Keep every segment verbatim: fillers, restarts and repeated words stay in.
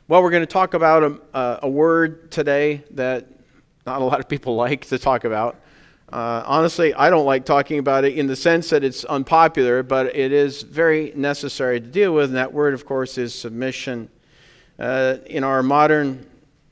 Well, we're going to talk about a, a word today that not a lot of people like to talk about. Uh, honestly, I don't like talking about it in the sense that it's unpopular, but it is very necessary to deal with, and that word, of course, is submission. Uh, in our modern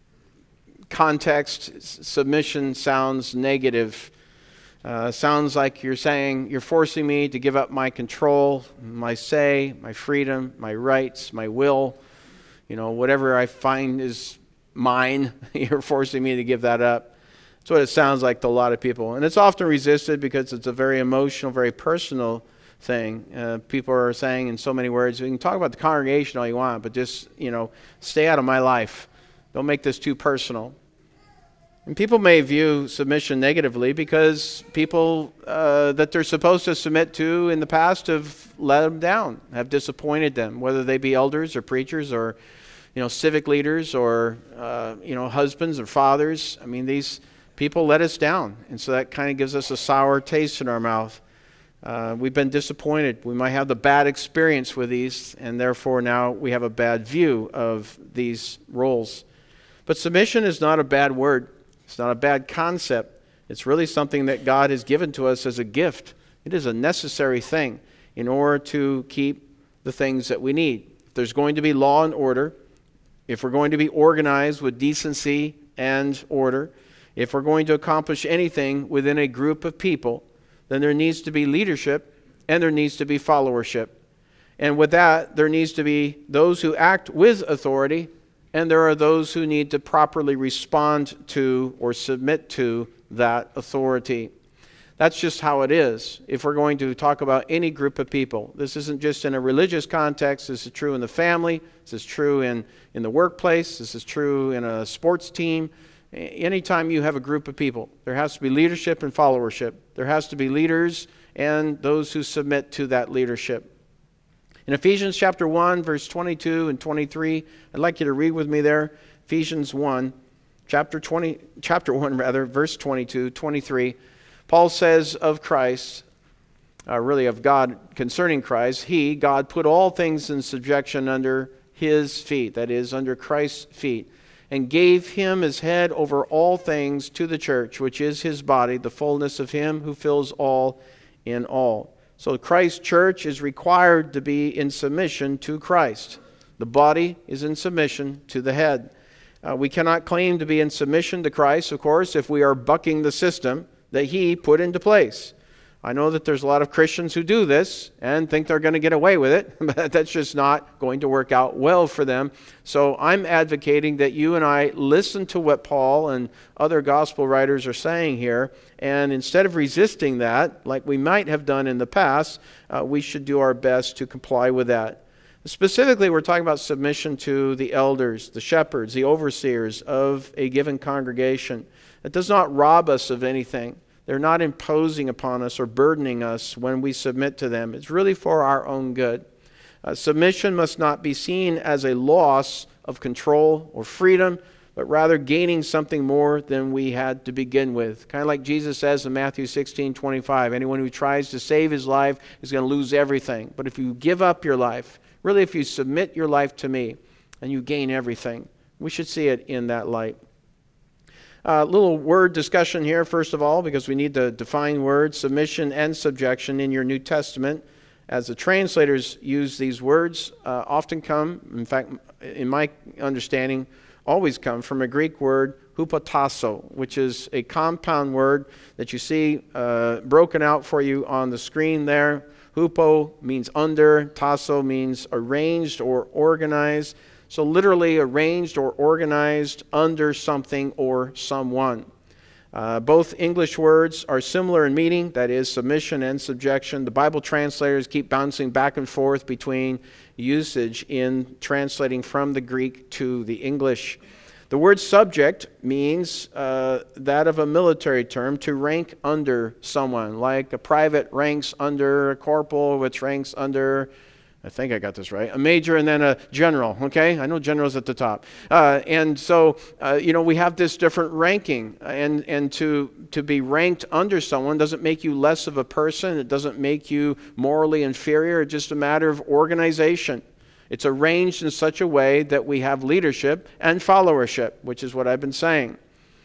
context, submission sounds negative. Uh, sounds like you're saying, you're forcing me to give up my control, my say, my freedom, my rights, my will. You know, whatever I find is mine, you're forcing me to give that up. That's what it sounds like to a lot of people. And it's often resisted because it's a very emotional, very personal thing. Uh, people are saying in so many words, we can talk about the congregation all you want, but just, you know, stay out of my life. Don't make this too personal. And people may view submission negatively because people uh, that they're supposed to submit to in the past have let them down, have disappointed them, whether they be elders or preachers or, you know, civic leaders or, uh, you know, husbands or fathers. I mean, these people let us down, and so that kind of gives us a sour taste in our mouth. Uh, we've been disappointed. We might have the bad experience with these, and therefore now we have a bad view of these roles. But submission is not a bad word. It's not a bad concept. It's really something that God has given to us as a gift. It is a necessary thing in order to keep the things that we need. If there's going to be law and order, if we're going to be organized with decency and order, if we're going to accomplish anything within a group of people, then there needs to be leadership and there needs to be followership. And with that, there needs to be those who act with authority, and there are those who need to properly respond to or submit to that authority. That's just how it is. If we're going to talk about any group of people, this isn't just in a religious context. This is true in the family. This is true in, in the workplace. This is true in a sports team. Anytime you have a group of people, there has to be leadership and followership. There has to be leaders and those who submit to that leadership. In Ephesians chapter one, verse twenty-two and twenty-three, I'd like you to read with me there. Ephesians one, chapter twenty, chapter one rather, verse twenty-two, twenty-three. Paul says of Christ, uh, really of God concerning Christ, He, God, put all things in subjection under His feet, that is, under Christ's feet, and gave Him as head over all things to the church, which is His body, the fullness of Him who fills all in all. So Christ's church is required to be in submission to Christ. The body is in submission to the head. Uh, we cannot claim to be in submission to Christ, of course, if we are bucking the system that He put into place. I know that there's a lot of Christians who do this and think they're going to get away with it, but that's just not going to work out well for them. So I'm advocating that you and I listen to what Paul and other gospel writers are saying here, and instead of resisting that, like we might have done in the past, uh, we should do our best to comply with that. Specifically, we're talking about submission to the elders, the shepherds, the overseers of a given congregation. It does not rob us of anything. They're not imposing upon us or burdening us when we submit to them. It's really for our own good. Uh, submission must not be seen as a loss of control or freedom, but rather gaining something more than we had to begin with. Kind of like Jesus says in Matthew sixteen twenty-five, anyone who tries to save his life is going to lose everything. But if you give up your life, really if you submit your life to me, then you gain everything. We should see it in that light. A uh, little word discussion here, first of all, because we need to define words, submission and subjection in your New Testament. As the translators use these words, uh, often come, in fact, in my understanding, always come from a Greek word, hupotasso, which is a compound word that you see uh, broken out for you on the screen there. Hupo means under, tasso means arranged or organized. So literally arranged or organized under something or someone. Uh, both English words are similar in meaning, that is submission and subjection. The Bible translators keep bouncing back and forth between usage in translating from the Greek to the English. The word subject means uh, that of a military term, to rank under someone, like a private ranks under a corporal, which ranks under, I think I got this right, a major and then a general, okay? I know general's at the top. Uh, and so, uh, you know, we have this different ranking. And, and to, to be ranked under someone doesn't make you less of a person. It doesn't make you morally inferior. It's just a matter of organization. It's arranged in such a way that we have leadership and followership, which is what I've been saying.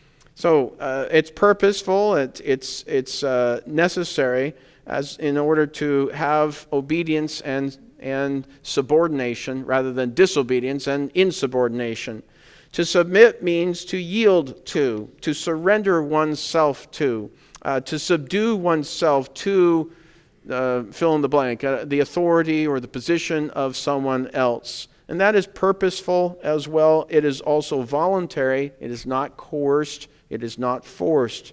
So uh, it's purposeful, it, it's, it's uh, necessary as in order to have obedience and, and subordination rather than disobedience and insubordination. To submit means to yield to, to surrender oneself to, uh, to subdue oneself to, uh, fill in the blank, uh, the authority or the position of someone else. And that is purposeful as well. It is also voluntary. It is not coerced. It is not forced.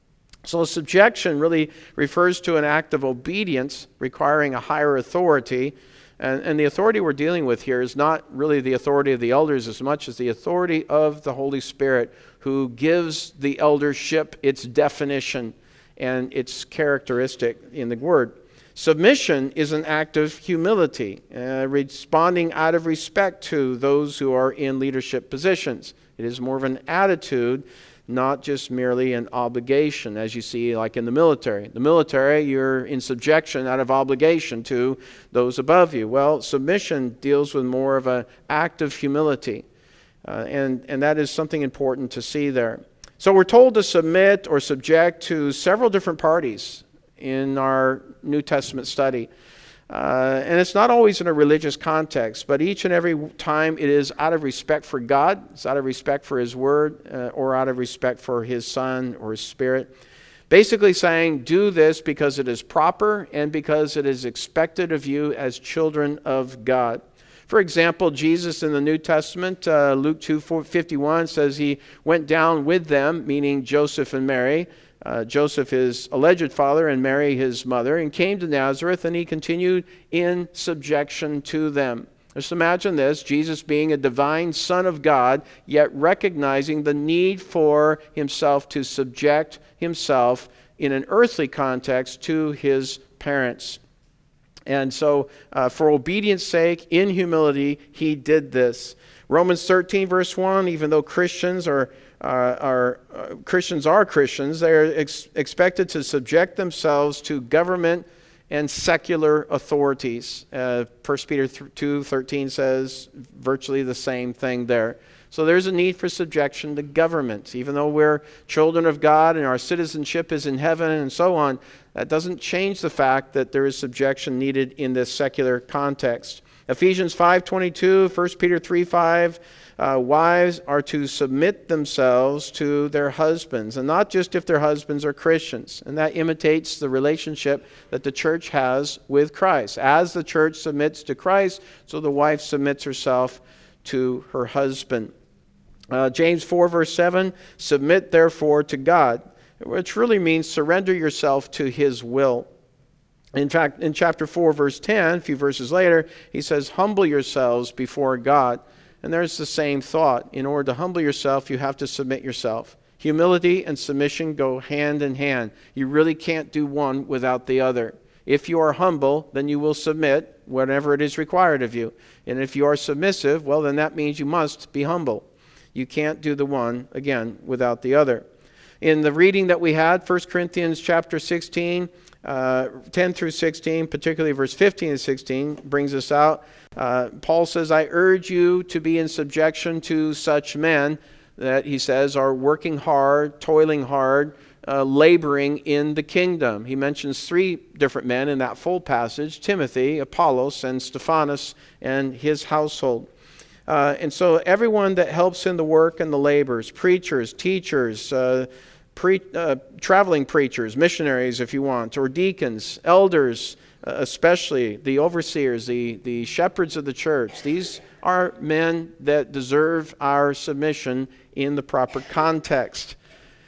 So subjection really refers to an act of obedience requiring a higher authority. And, and the authority we're dealing with here is not really the authority of the elders as much as the authority of the Holy Spirit, who gives the eldership its definition and its characteristic in the Word. Submission is an act of humility, uh, responding out of respect to those who are in leadership positions. It is more of an attitude, not just merely an obligation, as you see like in the military. The military, you're in subjection out of obligation to those above you. Well, submission deals with more of an act of humility, uh, and, and that is something important to see there. So we're told to submit or subject to several different parties in our New Testament study. Uh, and it's not always in a religious context, but each and every time it is out of respect for God, it's out of respect for His Word, uh, or out of respect for His Son or His Spirit. Basically saying, do this because it is proper and because it is expected of you as children of God. For example, Jesus in the New Testament, uh, Luke two fifty-one says He went down with them, meaning Joseph and Mary, Uh, Joseph his alleged father and Mary his mother, and came to Nazareth, and He continued in subjection to them. Just imagine this, Jesus being a divine Son of God, yet recognizing the need for Himself to subject Himself in an earthly context to His parents. And so uh, for obedience sake, in humility, He did this. Romans thirteen verse one, even though Christians are Uh, are uh, Christians are Christians, they are ex- expected to subject themselves to government and secular authorities. Uh, First Peter two thirteen says virtually the same thing there. So there's a need for subjection to government. Even though we're children of God and our citizenship is in heaven and so on, that doesn't change the fact that there is subjection needed in this secular context. Ephesians five twenty-two, First Peter three five, uh, wives are to submit themselves to their husbands, and not just if their husbands are Christians. And that imitates the relationship that the church has with Christ. As the church submits to Christ, so the wife submits herself to her husband. Uh, James four verse seven, submit therefore to God, which really means surrender yourself to His will. In fact, in chapter four, verse ten, a few verses later, he says, humble yourselves before God. And there's the same thought. In order to humble yourself, you have to submit yourself. Humility and submission go hand in hand. You really can't do one without the other. If you are humble, then you will submit whatever it is required of you. And if you are submissive, well, then that means you must be humble. You can't do the one, again, without the other. In the reading that we had, First Corinthians chapter sixteen, Uh, ten through sixteen, particularly verse fifteen and sixteen, brings us out. Uh, Paul says, I urge you to be in subjection to such men that, he says, are working hard, toiling hard, uh, laboring in the kingdom. He mentions three different men in that full passage, Timothy, Apollos, and Stephanas, and his household. Uh, and so everyone that helps in the work and the labors, preachers, teachers, uh, Pre, uh, traveling preachers, missionaries if you want, or deacons, elders, uh, especially the overseers, the, the shepherds of the church. These are men that deserve our submission in the proper context.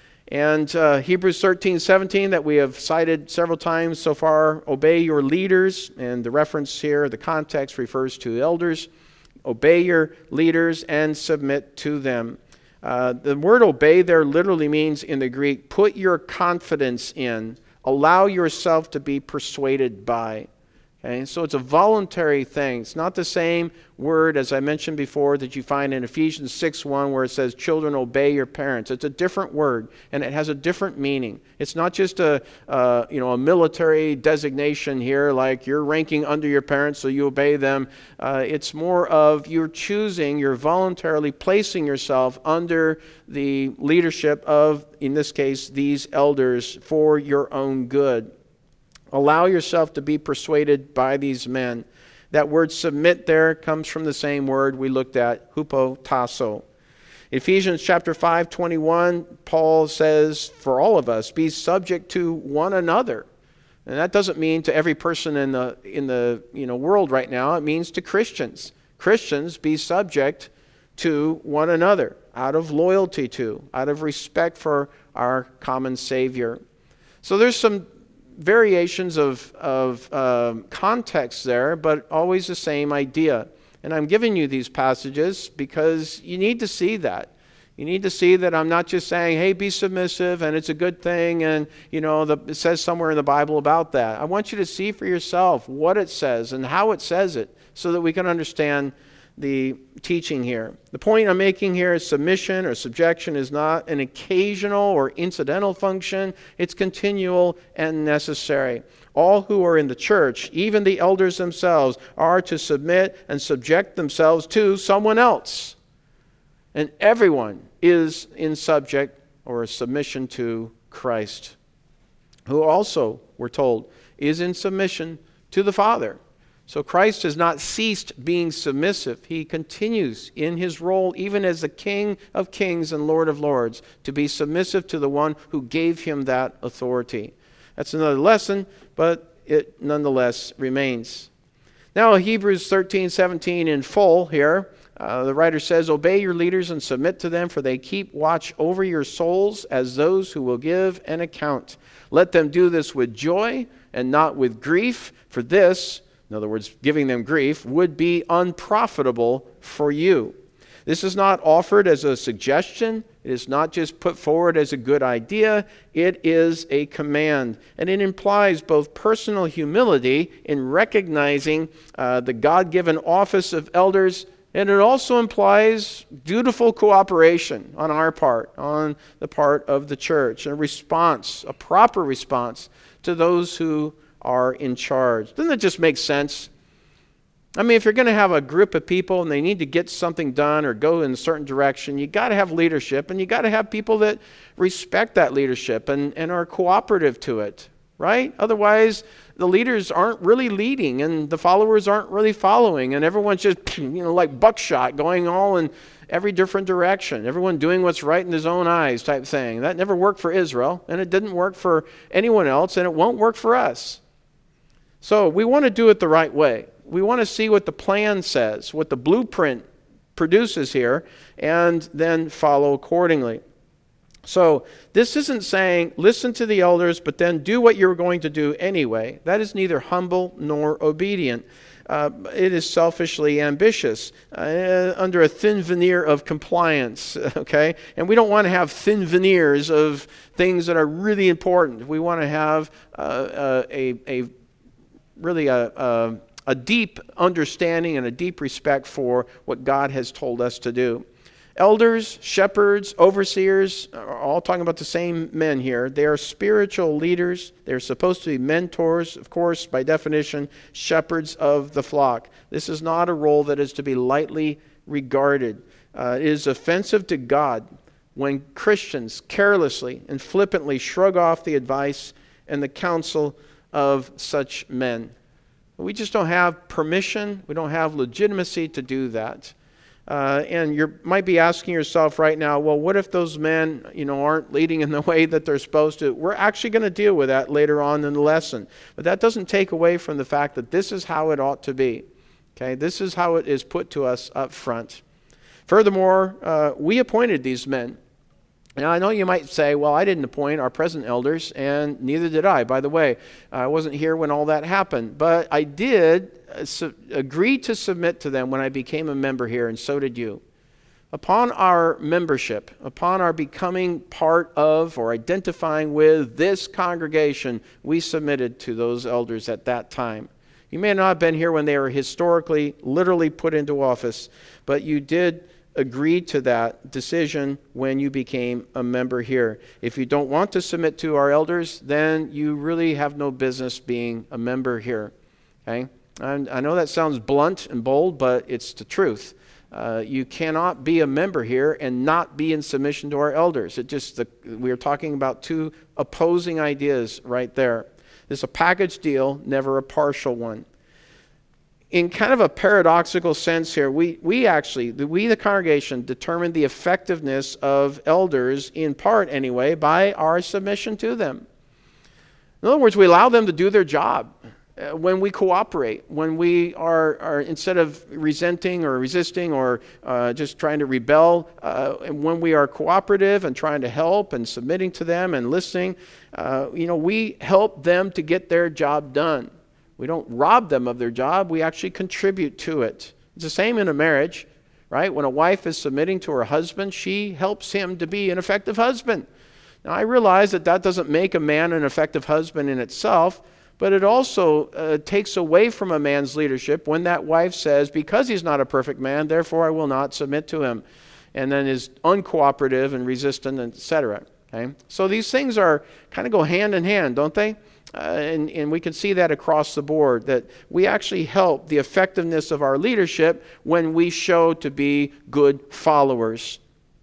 And uh, Hebrews thirteen seventeen that we have cited several times so far, obey your leaders, and the reference here, the context refers to elders. Obey your leaders and submit to them. Uh, the word obey there literally means in the Greek, put your confidence in, allow yourself to be persuaded by. Okay? So it's a voluntary thing. It's not the same word, as I mentioned before, that you find in Ephesians six one where it says, children, obey your parents. It's a different word, and it has a different meaning. It's not just a, uh, you know, a military designation here, like you're ranking under your parents, so you obey them. Uh, it's more of you're choosing, you're voluntarily placing yourself under the leadership of, in this case, these elders for your own good. Allow yourself to be persuaded by these men. That word submit there comes from the same word we looked at, hupotasso. Ephesians chapter five, twenty-one, Paul says, for all of us, be subject to one another. And that doesn't mean to every person in the, in the you know, world right now. It means to Christians. Christians, be subject to one another out of loyalty to, out of respect for our common Savior. So there's some variations of, of um, context there, but always the same idea. And I'm giving you these passages because you need to see that. You need to see that I'm not just saying, hey, be submissive, and it's a good thing, and you know the, it says somewhere in the Bible about that. I want you to see for yourself what it says and how it says it so that we can understand the teaching here. The point I'm making here is submission or subjection is not an occasional or incidental function. It's continual and necessary. All who are in the church, even the elders themselves, are to submit and subject themselves to someone else. And everyone is in subject or submission to Christ, who also, we're told, is in submission to the Father. So Christ has not ceased being submissive. He continues in his role, even as the King of Kings and Lord of Lords, to be submissive to the one who gave him that authority. That's another lesson, but it nonetheless remains. Now, Hebrews thirteen seventeen in full here, uh, the writer says, obey your leaders and submit to them, for they keep watch over your souls as those who will give an account. Let them do this with joy and not with grief, for this, in other words, giving them grief, would be unprofitable for you. This is not offered as a suggestion. It is not just put forward as a good idea. It is a command. And it implies both personal humility in recognizing uh, the God-given office of elders, and it also implies dutiful cooperation on our part, on the part of the church, a response, a proper response to those who are in charge. Doesn't that just make sense? I mean, if you're going to have a group of people and they need to get something done or go in a certain direction, you got to have leadership, and you got to have people that respect that leadership and, and are cooperative to it, right? Otherwise, the leaders aren't really leading and the followers aren't really following, and everyone's just, you know, like buckshot going all in every different direction. Everyone doing what's right in his own eyes type thing. That never worked for Israel, and it didn't work for anyone else, and it won't work for us. So we want to do it the right way. We want to see what the plan says, what the blueprint produces here, and then follow accordingly. So this isn't saying, listen to the elders, but then do what you're going to do anyway. That is neither humble nor obedient. Uh, it is selfishly ambitious, uh, under a thin veneer of compliance, okay? And we don't want to have thin veneers of things that are really important. We want to have uh, uh, a, a really a, a, a deep understanding and a deep respect for what God has told us to do. Elders, shepherds, overseers are all talking about the same men here. They are spiritual leaders. They're supposed to be mentors, of course, by definition, shepherds of the flock. This is not a role that is to be lightly regarded. Uh, it is offensive to God when Christians carelessly and flippantly shrug off the advice and the counsel of such men. We just don't have permission. We don't have legitimacy to do that. Uh, and you might be asking yourself right now, well, what if those men, you know, aren't leading in the way that they're supposed to? We're actually going to deal with that later on in the lesson. But that doesn't take away from the fact that this is how it ought to be. Okay, this is how it is put to us up front. Furthermore, uh, we appointed these men. Now, I know you might say, well, I didn't appoint our present elders, and neither did I. By the way, I wasn't here when all that happened. But I did uh, su- agree to submit to them when I became a member here, and so did you. Upon our membership, upon our becoming part of or identifying with this congregation, we submitted to those elders at that time. You may not have been here when they were historically, literally put into office, but you did agree to that decision when you became a member here. If you don't want to submit to our elders, then you really have no business being a member here. Okay? And I know that sounds blunt and bold, but it's the truth. Uh, you cannot be a member here and not be in submission to our elders. It just the, we are talking about two opposing ideas right there. It's a package deal, never a partial one. In kind of a paradoxical sense here, we, we actually, we the congregation, determine the effectiveness of elders, in part anyway, by our submission to them. In other words, we allow them to do their job uh, when we cooperate, when we are, are, instead of resenting or resisting or uh, just trying to rebel, uh, and when we are cooperative and trying to help and submitting to them and listening, uh, you know, we help them to get their job done. We don't rob them of their job. We actually contribute to it. It's the same in a marriage, right? When a wife is submitting to her husband, she helps him to be an effective husband. Now, I realize that that doesn't make a man an effective husband in itself, but it also uh, takes away from a man's leadership when that wife says, because he's not a perfect man, therefore I will not submit to him, and then is uncooperative and resistant, et cetera. Okay? So these things are kind of go hand in hand, don't they? Uh, and, and we can see that across the board, that we actually help the effectiveness of our leadership when we show to be good followers.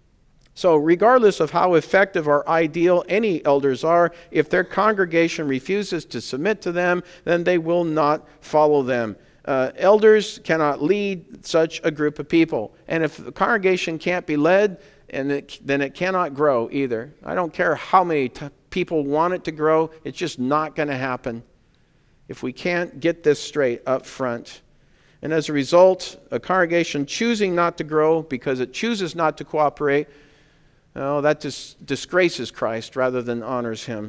So regardless of how effective or ideal any elders are, if their congregation refuses to submit to them, then they will not follow them. Uh, elders cannot lead such a group of people. And if the congregation can't be led, and it, then it cannot grow either. I don't care how many t- people want it to grow, it's just not going to happen if we can't get this straight up front. And as a result, a congregation choosing not to grow because it chooses not to cooperate, well, that just disgraces Christ rather than honors him.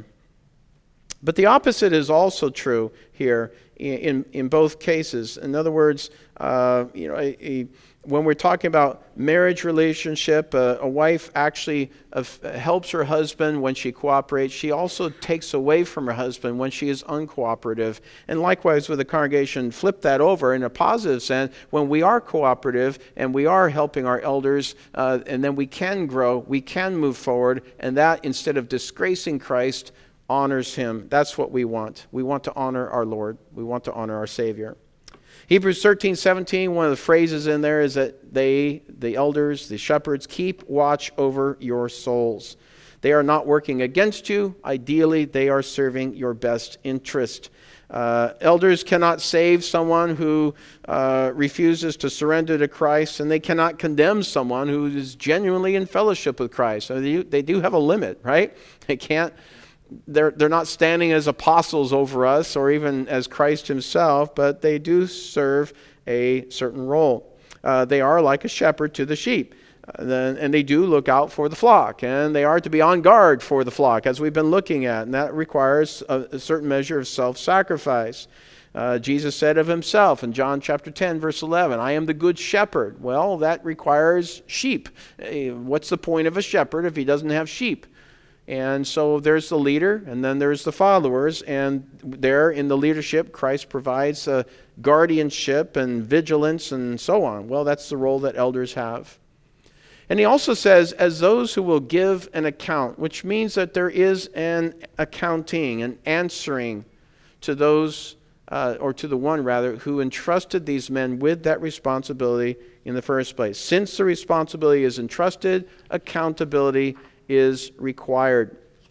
But the opposite is also true here in, in, in both cases. In other words, uh, you know, a, a when we're talking about marriage relationship, uh, a wife actually uh, helps her husband when she cooperates. She also takes away from her husband when she is uncooperative. And likewise with the congregation, flip that over in a positive sense. When we are cooperative and we are helping our elders, uh, and then we can grow, we can move forward, and that, instead of disgracing Christ, honors him. That's what we want. We want to honor our Lord. We want to honor our Savior. Hebrews thirteen seventeen, one of the phrases in there is that they, the elders, the shepherds, keep watch over your souls. They are not working against you. Ideally, they are serving your best interest. Uh, elders cannot save someone who uh, refuses to surrender to Christ, and they cannot condemn someone who is genuinely in fellowship with Christ. So they, they do have a limit, right? They can't. They're, they're not standing as apostles over us or even as Christ himself, but they do serve a certain role. Uh, they are like a shepherd to the sheep, uh, and they do look out for the flock, and they are to be on guard for the flock, as we've been looking at, and that requires a, a certain measure of self-sacrifice. Uh, Jesus said of himself in John chapter ten, verse eleven, I am the good shepherd. Well, that requires sheep. What's the point of a shepherd if he doesn't have sheep? And so there's the leader, and then there's the followers, and there in the leadership, Christ provides a guardianship and vigilance and so on. Well, that's the role that elders have. And he also says, as those who will give an account, which means that there is an accounting, an answering to those, uh, or to the one rather, who entrusted these men with that responsibility in the first place. Since the responsibility is entrusted, accountability is required.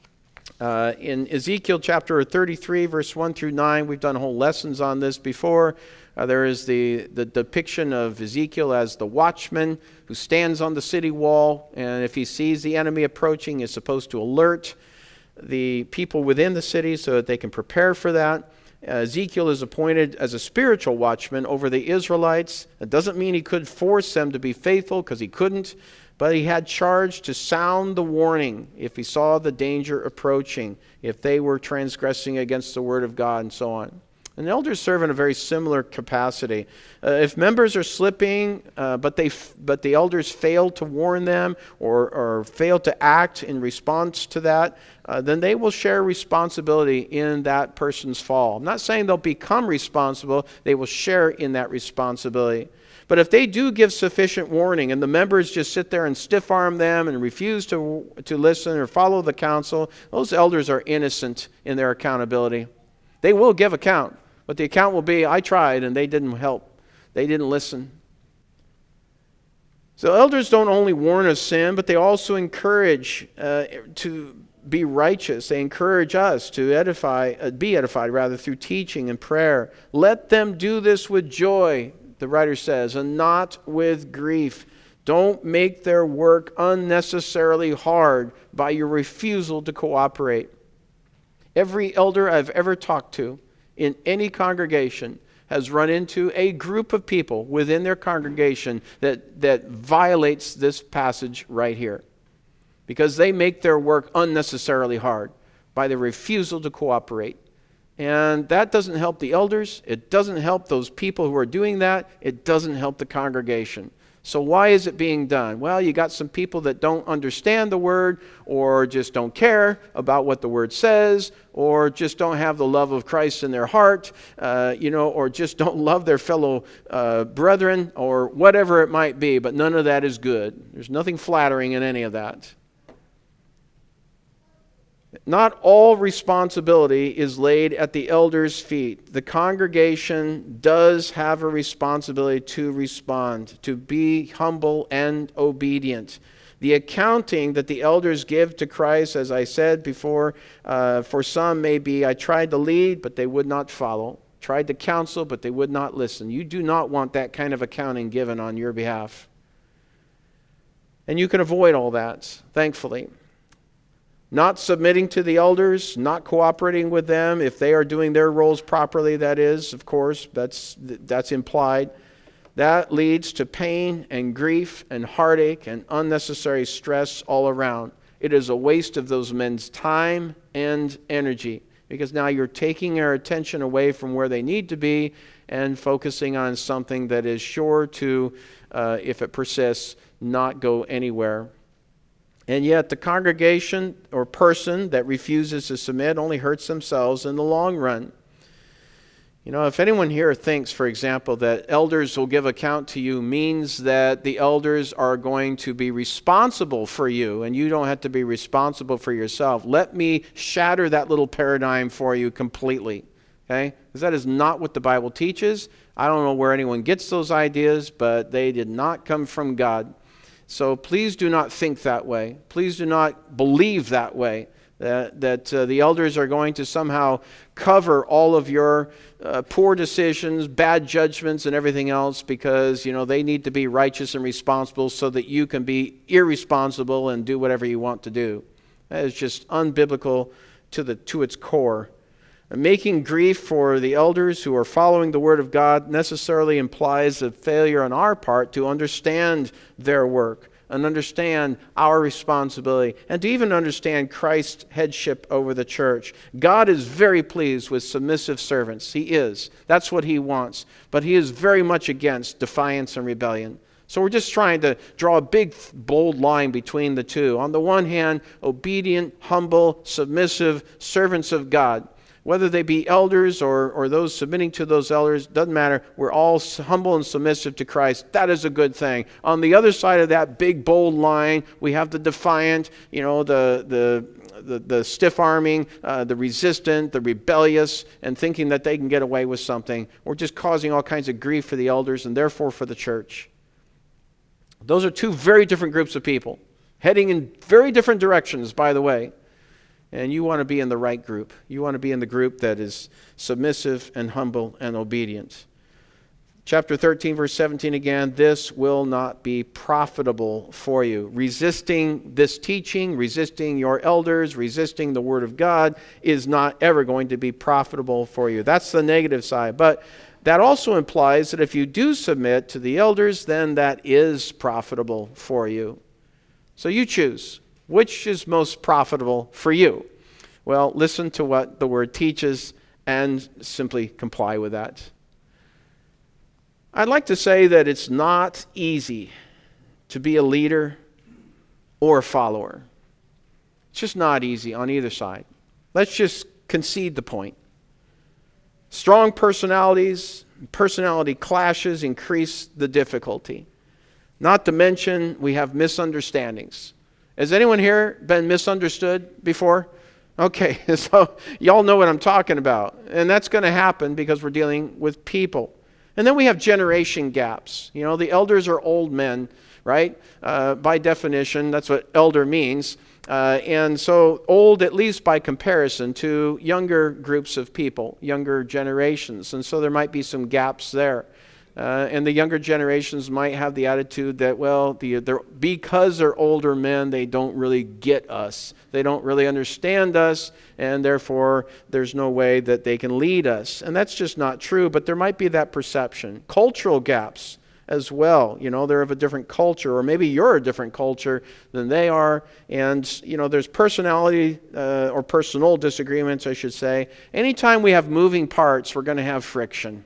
Uh, in Ezekiel chapter thirty-three, verse one through nine, we've done whole lessons on this before. Uh, there is the, the depiction of Ezekiel as the watchman who stands on the city wall, and if he sees the enemy approaching, is supposed to alert the people within the city so that they can prepare for that. Uh, Ezekiel is appointed as a spiritual watchman over the Israelites. It doesn't mean he could force them to be faithful, because he couldn't. But he had charge to sound the warning if he saw the danger approaching, if they were transgressing against the word of God and so on. And elders serve in a very similar capacity. Uh, if members are slipping, uh, but they f- but the elders fail to warn them or, or fail to act in response to that, uh, then they will share responsibility in that person's fall. I'm not saying they'll become responsible. They will share in that responsibility. But if they do give sufficient warning and the members just sit there and stiff-arm them and refuse to, to listen or follow the counsel, those elders are innocent in their accountability. They will give account. But the account will be, I tried and they didn't help. They didn't listen. So elders don't only warn of sin, but they also encourage uh, to be righteous. They encourage us to edify, uh, be edified rather, through teaching and prayer. Let them do this with joy, the writer says, and not with grief. Don't make their work unnecessarily hard by your refusal to cooperate. Every elder I've ever talked to in any congregation has run into a group of people within their congregation that, that violates this passage right here. Because they make their work unnecessarily hard by their refusal to cooperate. And that doesn't help the elders. It doesn't help those people who are doing that. It doesn't help the congregation. So why is it being done? Well, you got some people that don't understand the Word, or just don't care about what the Word says, or just don't have the love of Christ in their heart, uh, you know, or just don't love their fellow uh, brethren, or whatever it might be. But none of that is good. There's nothing flattering in any of that. Not all responsibility is laid at the elders' feet. The congregation does have a responsibility to respond, to be humble and obedient. The accounting that the elders give to Christ, as I said before, uh, for some may be, I tried to lead, but they would not follow. Tried to counsel, but they would not listen. You do not want that kind of accounting given on your behalf. And you can avoid all that, thankfully. Not submitting to the elders, not cooperating with them, if they are doing their roles properly, that is, of course, that's, that's implied. That leads to pain and grief and heartache and unnecessary stress all around. It is a waste of those men's time and energy, because now you're taking their attention away from where they need to be and focusing on something that is sure to, uh, if it persists, not go anywhere. And yet the congregation or person that refuses to submit only hurts themselves in the long run. You know, if anyone here thinks, for example, that elders will give account to you means that the elders are going to be responsible for you and you don't have to be responsible for yourself, let me shatter that little paradigm for you completely. Okay? Because that is not what the Bible teaches. I don't know where anyone gets those ideas, but they did not come from God. So please do not think that way. Please do not believe that way, that, that uh, the elders are going to somehow cover all of your uh, poor decisions, bad judgments, and everything else because, you know, they need to be righteous and responsible so that you can be irresponsible and do whatever you want to do. That is just unbiblical to, the, to its core. Making grief for the elders who are following the Word of God necessarily implies a failure on our part to understand their work and understand our responsibility and to even understand Christ's headship over the church. God is very pleased with submissive servants. He is. That's what He wants. But He is very much against defiance and rebellion. So we're just trying to draw a big, bold line between the two. On the one hand, obedient, humble, submissive servants of God. Whether they be elders or, or those submitting to those elders, doesn't matter. We're all humble and submissive to Christ. That is a good thing. On the other side of that big, bold line, we have the defiant, you know, the the the, the stiff-arming, uh, the resistant, the rebellious, and thinking that they can get away with something. We're just causing all kinds of grief for the elders and therefore for the church. Those are two very different groups of people, heading in very different directions, by the way. And you want to be in the right group. You want to be in the group that is submissive and humble and obedient. Chapter thirteen, verse seventeen again, this will not be profitable for you. Resisting this teaching, resisting your elders, resisting the Word of God is not ever going to be profitable for you. That's the negative side. But that also implies that if you do submit to the elders, then that is profitable for you. So you choose. Which is most profitable for you? Well, listen to what the Word teaches and simply comply with that. I'd like to say that it's not easy to be a leader or a follower. It's just not easy on either side. Let's just concede the point. Strong personalities, personality clashes increase the difficulty. Not to mention, we have misunderstandings. Has anyone here been misunderstood before? Okay, so y'all know what I'm talking about. And that's going to happen because we're dealing with people. And then we have generation gaps. You know, the elders are old men, right? Uh, by definition, that's what elder means. Uh, and so old, at least by comparison to younger groups of people, younger generations. And so there might be some gaps there. Uh, and the younger generations might have the attitude that, well, the, they're, because they're older men, they don't really get us. They don't really understand us, and therefore there's no way that they can lead us. And that's just not true, but there might be that perception. Cultural gaps as well. You know, they're of a different culture, or maybe you're a different culture than they are. And, you know, there's personality uh, or personal disagreements, I should say. Anytime we have moving parts, we're going to have friction.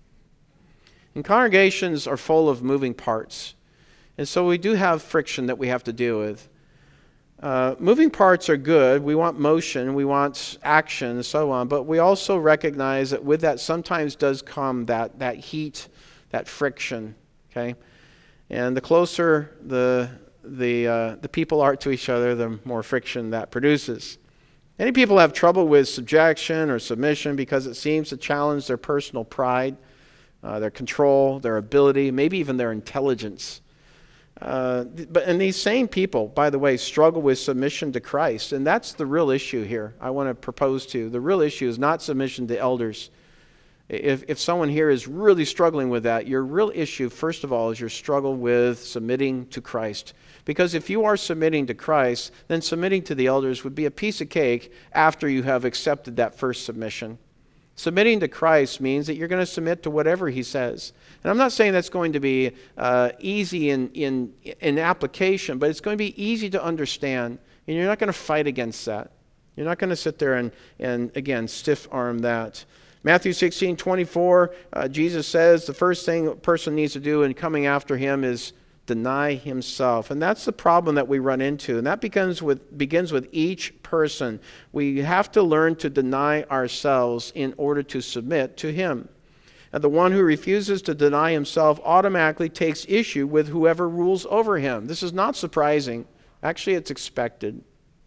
And congregations are full of moving parts. And so we do have friction that we have to deal with. Uh, moving parts are good. We want motion, we want action, and so on. But we also recognize that with that sometimes does come that, that heat, that friction. Okay? And the closer the, the, uh, the people are to each other, the more friction that produces. Many people have trouble with subjection or submission because it seems to challenge their personal pride. Uh, their control, their ability, maybe even their intelligence. Uh, but and these same people, by the way, struggle with submission to Christ, and that's the real issue here. I want to propose to you. The real issue is not submission to elders. If if someone here is really struggling with that, your real issue, first of all, is your struggle with submitting to Christ. Because if you are submitting to Christ, then submitting to the elders would be a piece of cake after you have accepted that first submission. Submitting to Christ means that you're going to submit to whatever He says. And I'm not saying that's going to be uh, easy in, in, in application, but it's going to be easy to understand. And you're not going to fight against that. You're not going to sit there and, and again, stiff-arm that. Matthew sixteen twenty-four, uh, Jesus says the first thing a person needs to do in coming after Him is deny himself. And that's the problem that we run into. And that begins with, begins with each person. We have to learn to deny ourselves in order to submit to Him. And the one who refuses to deny himself automatically takes issue with whoever rules over him. This is not surprising. Actually, it's expected.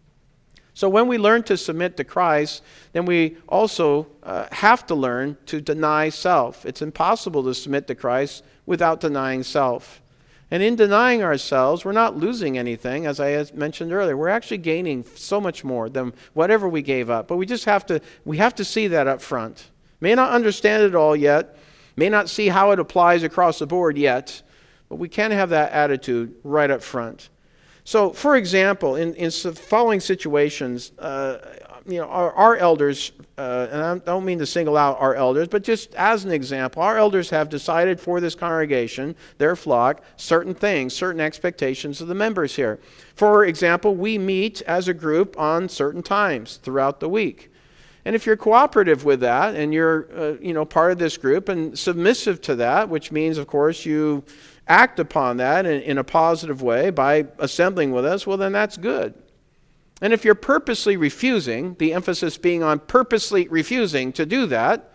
So when we learn to submit to Christ, then we also uh, have to learn to deny self. It's impossible to submit to Christ without denying self. And in denying ourselves, we're not losing anything, as I mentioned earlier. We're actually gaining so much more than whatever we gave up. But we just have to, we have to see that up front. May not understand it all yet, may not see how it applies across the board yet, but we can have that attitude right up front. So, for example, in, in following situations, uh, you know, our, our elders, uh, and I don't mean to single out our elders, but just as an example, our elders have decided for this congregation, their flock, certain things, certain expectations of the members here. For example, we meet as a group on certain times throughout the week. And if you're cooperative with that and you're, uh, you know, part of this group and submissive to that, which means, of course, you act upon that in, in a positive way by assembling with us, well, then that's good. And if you're purposely refusing, the emphasis being on purposely refusing to do that,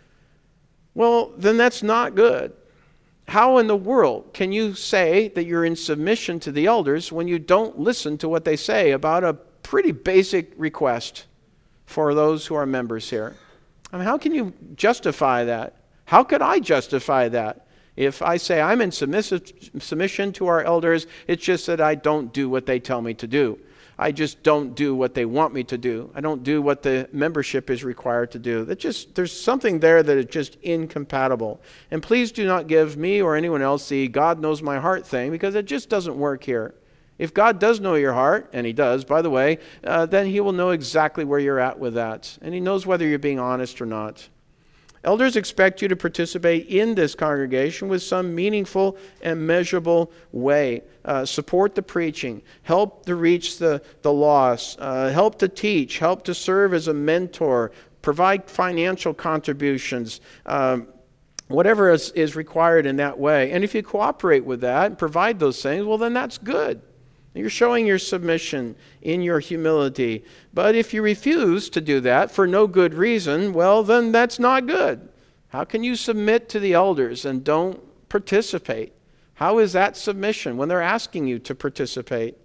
well, then that's not good. How in the world can you say that you're in submission to the elders when you don't listen to what they say about a pretty basic request for those who are members here? I mean, how can you justify that? How could I justify that? If I say I'm in submissive, submission to our elders, it's just that I don't do what they tell me to do. I just don't do what they want me to do. I don't do what the membership is required to do. That just, there's something there that is just incompatible. And please do not give me or anyone else the God knows my heart thing, because it just doesn't work here. If God does know your heart, and He does, by the way, uh, then He will know exactly where you're at with that. And He knows whether you're being honest or not. Elders expect you to participate in this congregation with some meaningful and measurable way. Uh, support the preaching, help to reach the, the lost, uh, help to teach, help to serve as a mentor, provide financial contributions, um, whatever is, is required in that way. And if you cooperate with that and provide those things, well, then that's good. You're showing your submission in your humility. But if you refuse to do that for no good reason, well, then that's not good. How can you submit to the elders and don't participate? How is that submission when they're asking you to participate?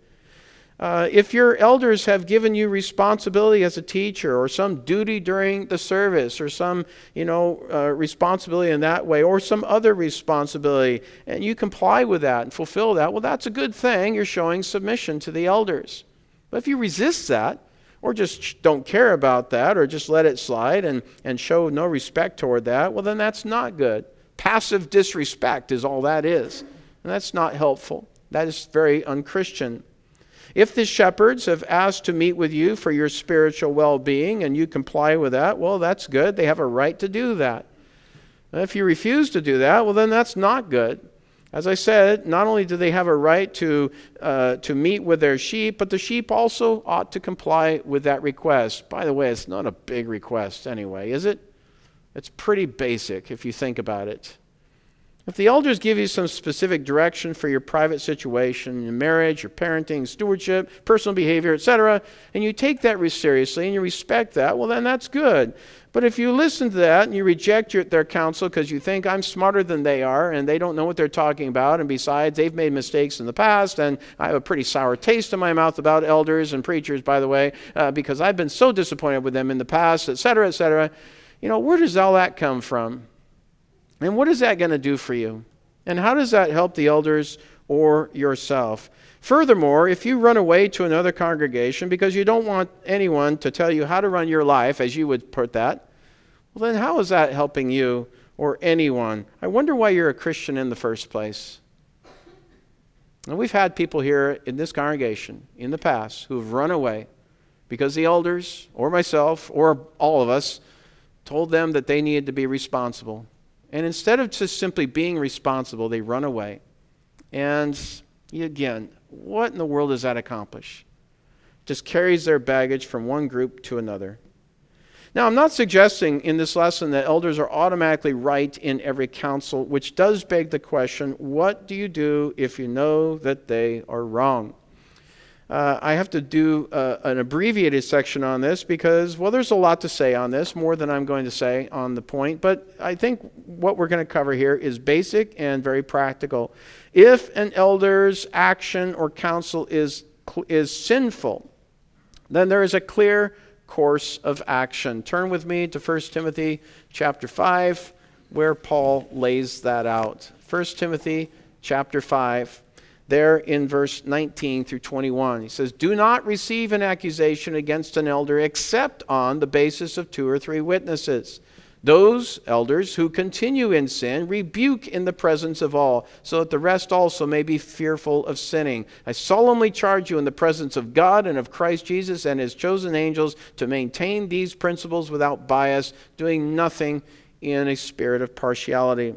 Uh, if your elders have given you responsibility as a teacher or some duty during the service or some, you know, uh, responsibility in that way or some other responsibility and you comply with that and fulfill that, well, that's a good thing. You're showing submission to the elders. But if you resist that or just don't care about that or just let it slide and, and show no respect toward that, well, then that's not good. Passive disrespect is all that is. And that's not helpful. That is very unchristian. If the shepherds have asked to meet with you for your spiritual well-being and you comply with that, well, that's good. They have a right to do that. And if you refuse to do that, well, then that's not good. As I said, not only do they have a right to, uh, to meet with their sheep, but the sheep also ought to comply with that request. By the way, it's not a big request anyway, is it? It's pretty basic if you think about it. If the elders give you some specific direction for your private situation, your marriage, your parenting, stewardship, personal behavior, et cetera, and you take that seriously and you respect that, well, then that's good. But if you listen to that and you reject your, their counsel because you think I'm smarter than they are and they don't know what they're talking about, and besides, they've made mistakes in the past, and I have a pretty sour taste in my mouth about elders and preachers, by the way, uh, because I've been so disappointed with them in the past, et cetera, et cetera, you know, where does all that come from? And what is that going to do for you? And how does that help the elders or yourself? Furthermore, if you run away to another congregation because you don't want anyone to tell you how to run your life, as you would put that, well, then how is that helping you or anyone? I wonder why you're a Christian in the first place. And we've had people here in this congregation in the past who have run away because the elders or myself or all of us told them that they needed to be responsible. And instead of just simply being responsible, they run away. And again, what in the world does that accomplish? Just carries their baggage from one group to another. Now, I'm not suggesting in this lesson that elders are automatically right in every council, which does beg the question, what do you do if you know that they are wrong? Uh, I have to do uh, an abbreviated section on this because, well, there's a lot to say on this, more than I'm going to say on the point. But I think what we're going to cover here is basic and very practical. If an elder's action or counsel is, is sinful, then there is a clear course of action. Turn with me to First Timothy chapter five, where Paul lays that out. First Timothy chapter five. There in verse nineteen through twenty-one. He says, do not receive an accusation against an elder except on the basis of two or three witnesses. Those elders who continue in sin rebuke in the presence of all, so that the rest also may be fearful of sinning. I solemnly charge you in the presence of God and of Christ Jesus and his chosen angels to maintain these principles without bias, doing nothing in a spirit of partiality.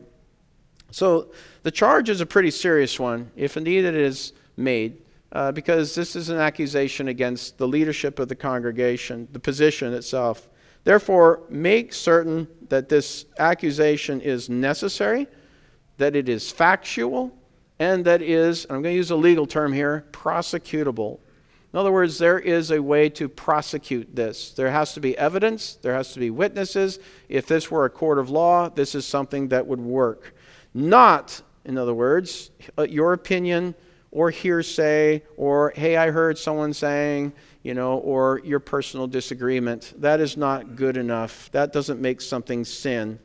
So the charge is a pretty serious one, if indeed it is made, uh, because this is an accusation against the leadership of the congregation, the position itself. Therefore, make certain that this accusation is necessary, that it is factual, and that is, I'm going to use a legal term here, prosecutable. In other words, there is a way to prosecute this. There has to be evidence, there has to be witnesses. If this were a court of law, this is something that would work. Not, in other words, your opinion or hearsay or, hey, I heard someone saying, you know, or your personal disagreement. That is not good enough. That doesn't make something sin.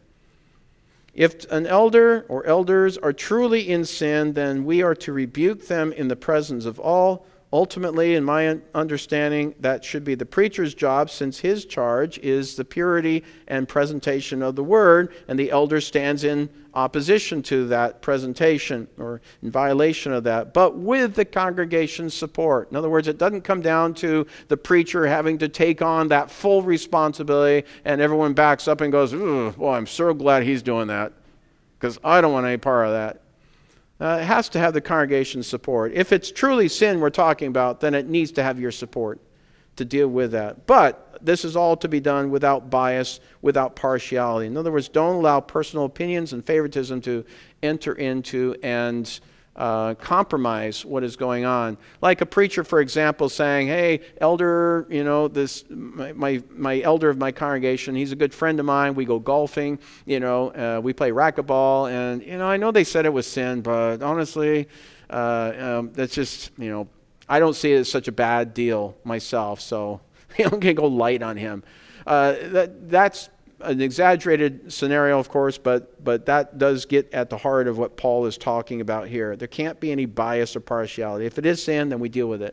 If an elder or elders are truly in sin, then we are to rebuke them in the presence of all. Ultimately, in my understanding, that should be the preacher's job, since his charge is the purity and presentation of the word, and the elder stands in opposition to that presentation or in violation of that, but with the congregation's support. In other words, it doesn't come down to the preacher having to take on that full responsibility and everyone backs up and goes, "Ooh, boy, I'm so glad he's doing that because I don't want any part of that." Uh, it has to have the congregation's support. If it's truly sin we're talking about, then it needs to have your support to deal with that. But this is all to be done without bias, without partiality. In other words, don't allow personal opinions and favoritism to enter into and uh, compromise what is going on. Like a preacher, for example, saying, hey, elder, you know, this my, my, my elder of my congregation, he's a good friend of mine. We go golfing, you know, uh, we play racquetball. And, you know, I know they said it was sin, but honestly, uh, um, that's just, you know, I don't see it as such a bad deal myself. So I'm going to go light on him. Uh, that, that's an exaggerated scenario, of course, but but that does get at the heart of what Paul is talking about here. There can't be any bias or partiality. If it is sin, then we deal with it.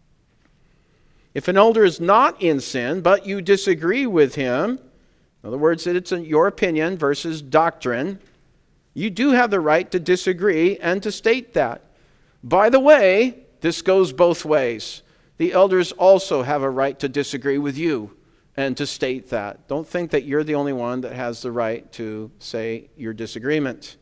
If an elder is not in sin, but you disagree with him, in other words, that it's your opinion versus doctrine, you do have the right to disagree and to state that. By the way, this goes both ways. The elders also have a right to disagree with you and to state that. Don't think that you're the only one that has the right to say your disagreement.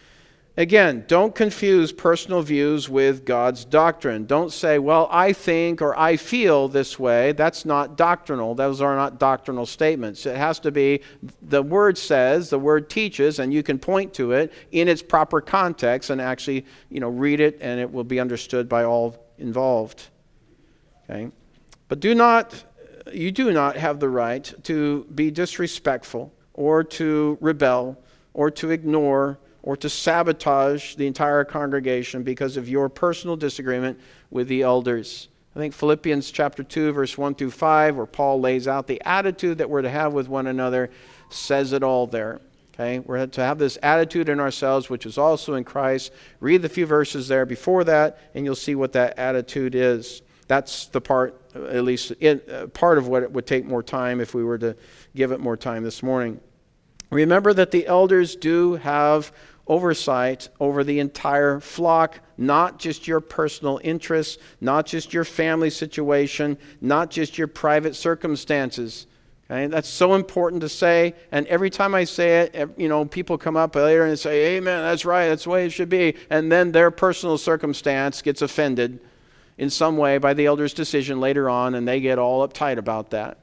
Again, don't confuse personal views with God's doctrine. Don't say, well, I think or I feel this way. That's not doctrinal. Those are not doctrinal statements. It has to be the Word says, the Word teaches, and you can point to it in its proper context and actually, you know, read it, and it will be understood by all involved. Okay? But do not, you do not have the right to be disrespectful or to rebel or to ignore or to sabotage the entire congregation because of your personal disagreement with the elders. I think Philippians chapter two, verse one through five, where Paul lays out the attitude that we're to have with one another, says it all there. Okay? We're to have this attitude in ourselves, which is also in Christ. Read the few verses there before that, and you'll see what that attitude is. That's the part, at least it, uh, part of what it would take more time if we were to give it more time this morning. Remember that the elders do have oversight over the entire flock, not just your personal interests, not just your family situation, not just your private circumstances. Okay? That's so important to say, and every time I say it, you know, people come up later and say, amen, that's right, that's the way it should be, and then their personal circumstance gets offended in some way by the elder's decision later on, and they get all uptight about that.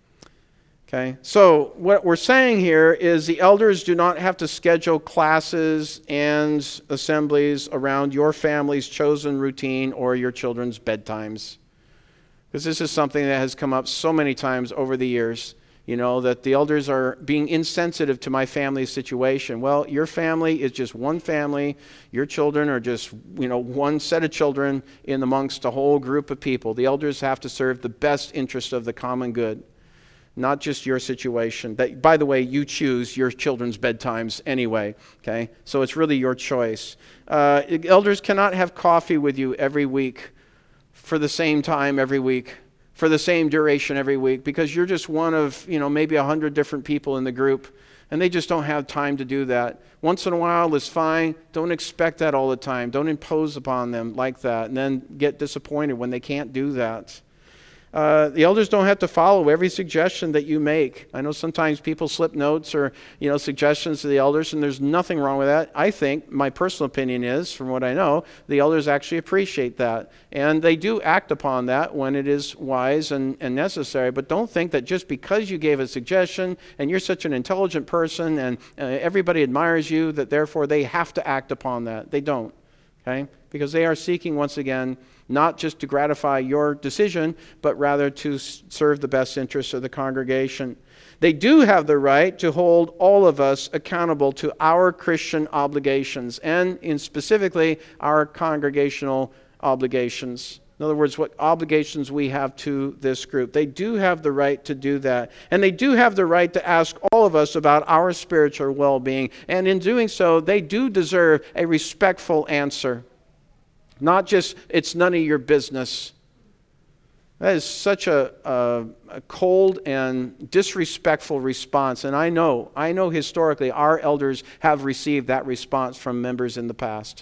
Okay, so what we're saying here is the elders do not have to schedule classes and assemblies around your family's chosen routine or your children's bedtimes. Because this is something that has come up so many times over the years, you know, that the elders are being insensitive to my family's situation. Well, your family is just one family. Your children are just, you know, one set of children in amongst a whole group of people. The elders have to serve the best interest of the common good, not just your situation. That, by the way, you choose your children's bedtimes anyway, okay? So it's really your choice. Uh, elders cannot have coffee with you every week for the same time every week, for the same duration every week, because you're just one of, you know, maybe a hundred different people in the group, and they just don't have time to do that. Once in a while is fine. Don't expect that all the time. Don't impose upon them like that, and then get disappointed when they can't do that. Uh, the elders don't have to follow every suggestion that you make. I know sometimes people slip notes or, you know, suggestions to the elders, and there's nothing wrong with that. I think, my personal opinion is, from what I know, the elders actually appreciate that. And they do act upon that when it is wise and, and necessary. But don't think that just because you gave a suggestion and you're such an intelligent person and uh, everybody admires you, that therefore they have to act upon that. They don't. Okay? Because they are seeking, once again, not just to gratify your decision, but rather to serve the best interests of the congregation. They do have the right to hold all of us accountable to our Christian obligations, and in specifically our congregational obligations. In other words, what obligations we have to this group. They do have the right to do that. And they do have the right to ask all of us about our spiritual well-being. And in doing so, they do deserve a respectful answer. Not just, it's none of your business. That is such a, a, a cold and disrespectful response. And I know, I know historically our elders have received that response from members in the past.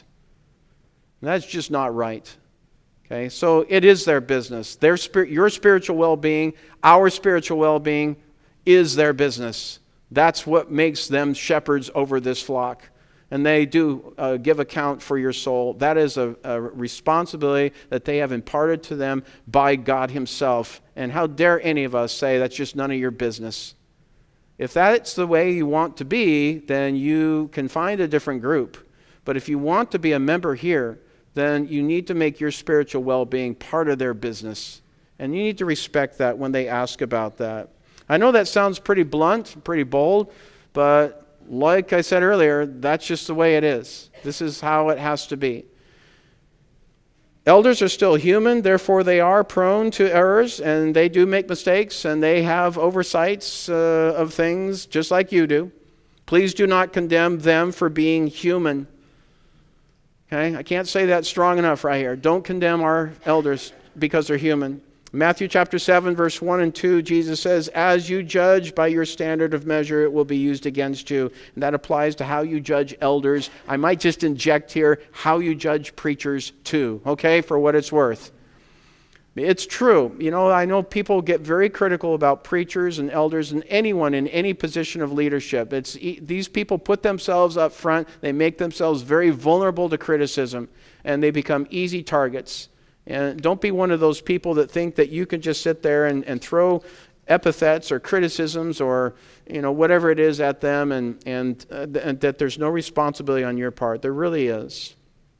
And that's just not right. Okay, so it is their business. Their spirit, your spiritual well-being, our spiritual well-being is their business. That's what makes them shepherds over this flock. and they do uh, give account for your soul. That is a, a responsibility that they have imparted to them by God himself. And how dare any of us say that's just none of your business? If that's the way you want to be, then you can find a different group. But if you want to be a member here, then you need to make your spiritual well-being part of their business. And you need to respect that when they ask about that. I know that sounds pretty blunt, pretty bold, but like I said earlier, that's just the way it is. This is how it has to be. Elders are still human, therefore they are prone to errors, and they do make mistakes, and they have oversights uh, of things just like you do. Please do not condemn them for being human. Okay? I can't say that strong enough right here. Don't condemn our elders because they're human. Matthew chapter seven, verse one and two, Jesus says, as you judge by your standard of measure, it will be used against you. And that applies to how you judge elders. I might just inject here how you judge preachers too, okay, for what it's worth. It's true. You know, I know people get very critical about preachers and elders and anyone in any position of leadership. It's these people put themselves up front. They make themselves very vulnerable to criticism, and they become easy targets. And don't be one of those people that think that you can just sit there and, and throw epithets or criticisms or, you know, whatever it is at them, and, and, uh, th- and that there's no responsibility on your part. There really is.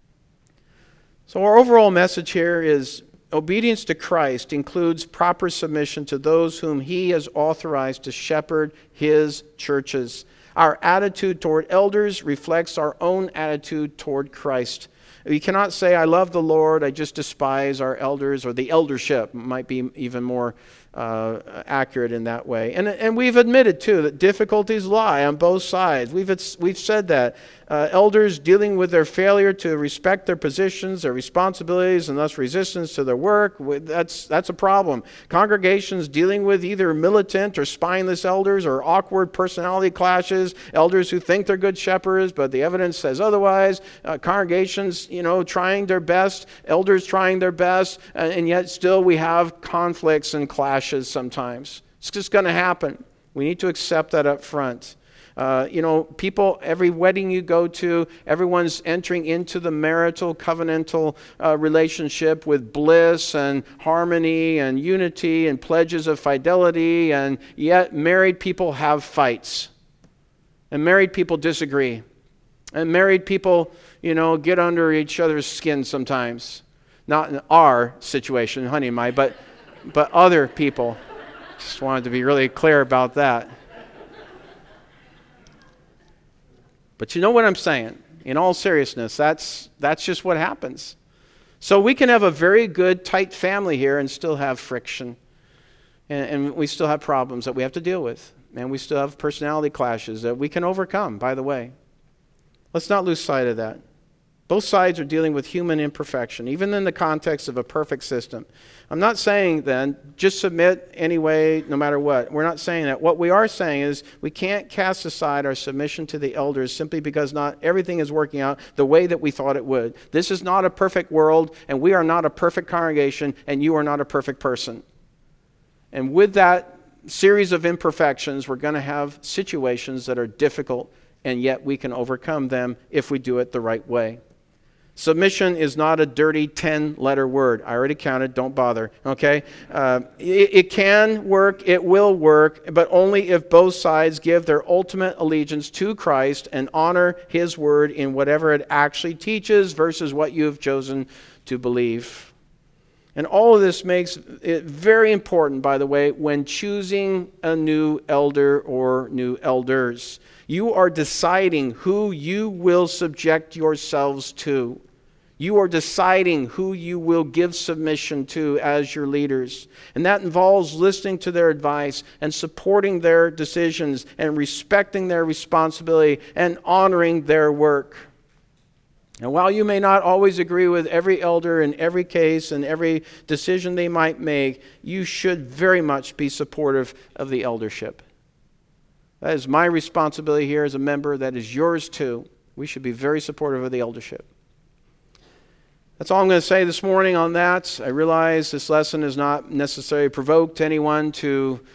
So our overall message here is obedience to Christ includes proper submission to those whom he has authorized to shepherd his churches. Our attitude toward elders reflects our own attitude toward Christ. You cannot say, I love the Lord, I just despise our elders, or the eldership might be even more uh, accurate in that way. And, and we've admitted, too, that difficulties lie on both sides. We've, we've said that. Uh, elders dealing with their failure to respect their positions, their responsibilities, and thus resistance to their work, that's, that's a problem. Congregations dealing with either militant or spineless elders or awkward personality clashes, elders who think they're good shepherds, but the evidence says otherwise. Uh, congregations, you know, trying their best, elders trying their best, and, and yet still we have conflicts and clashes sometimes. It's just going to happen. We need to accept that up front. Uh, you know, people, every wedding you go to, everyone's entering into the marital, covenantal uh, relationship with bliss and harmony and unity and pledges of fidelity, and yet married people have fights. And married people disagree. And married people, you know, get under each other's skin sometimes. Not in our situation, honey and I, but, but other people. Just wanted to be really clear about that. But you know what I'm saying? In all seriousness, that's that's just what happens. So we can have a very good, tight family here and still have friction. And, and we still have problems that we have to deal with. And we still have personality clashes that we can overcome, by the way. Let's not lose sight of that. Both sides are dealing with human imperfection, even in the context of a perfect system. I'm not saying then, just submit anyway, no matter what. We're not saying that. What we are saying is we can't cast aside our submission to the elders simply because not everything is working out the way that we thought it would. This is not a perfect world, and we are not a perfect congregation, and you are not a perfect person. And with that series of imperfections, we're going to have situations that are difficult, and yet we can overcome them if we do it the right way. Submission is not a dirty ten-letter word. I already counted. Don't bother. Okay? Uh, it, it can work. It will work. But only if both sides give their ultimate allegiance to Christ and honor his word in whatever it actually teaches versus what you have chosen to believe. And all of this makes it very important, by the way, when choosing a new elder or new elders. You are deciding who you will subject yourselves to. You are deciding who you will give submission to as your leaders. And that involves listening to their advice and supporting their decisions and respecting their responsibility and honoring their work. And while you may not always agree with every elder in every case and every decision they might make, you should very much be supportive of the eldership. That is my responsibility here as a member. That is yours too. We should be very supportive of the eldership. That's all I'm going to say this morning on that. I realize this lesson has not necessarily provoked anyone to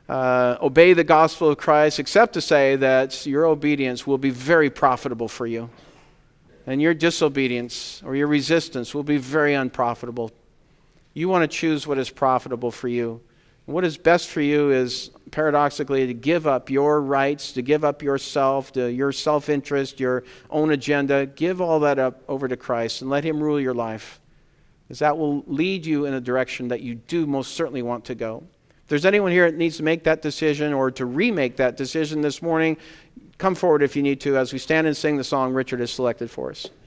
uh, obey the gospel of Christ, except to say that your obedience will be very profitable for you. And your disobedience or your resistance will be very unprofitable. You want to choose what is profitable for you. What is best for you is, paradoxically, to give up your rights, to give up yourself, to your self-interest, your own agenda. Give all that up over to Christ and let Him rule your life, because that will lead you in a direction that you do most certainly want to go. If there's anyone here that needs to make that decision or to remake that decision this morning, come forward if you need to as we stand and sing the song Richard has selected for us.